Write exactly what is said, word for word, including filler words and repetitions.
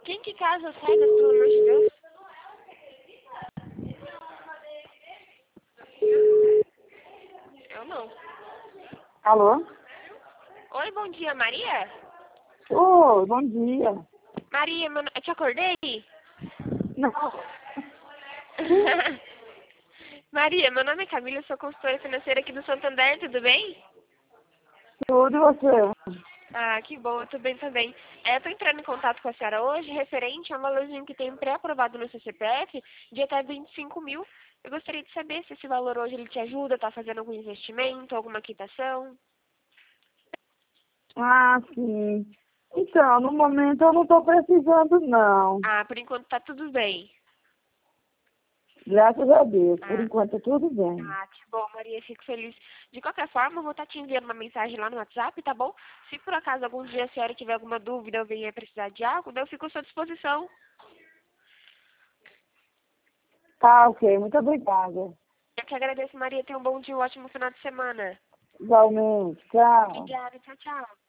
Quem que casa cegas, pelo amor de Deus? Eu não. Alô? Oi, bom dia, Maria? Oi, bom dia. Maria, meu... no- eu te acordei? Não, Maria, meu nome é Camila, eu sou consultora financeira aqui do Santander, tudo bem? tudo e você? Ah, que bom, eu tô bem também. É, eu tô entrando em contato com a senhora hoje, referente a um valorzinho que tem pré-aprovado no seu C P F, de até vinte e cinco mil. Eu gostaria de saber se esse valor hoje ele te ajuda, tá fazendo algum investimento, alguma quitação? Ah, sim. Então, no momento eu não estou precisando, não. Ah, por enquanto tá tudo bem. Graças a Deus. Por Ah, enquanto é tudo bem. ah, que bom, Maria, fico feliz. De qualquer forma, eu vou estar te enviando uma mensagem lá no WhatsApp, tá bom? Se por acaso algum dia a senhora tiver alguma dúvida ou venha precisar de algo, daí eu fico à sua disposição. Tá, ok. Muito obrigada. Eu que agradeço, Maria. Tenha um bom dia, um ótimo final de semana. Igualmente. Tchau. Obrigada, tchau, tchau.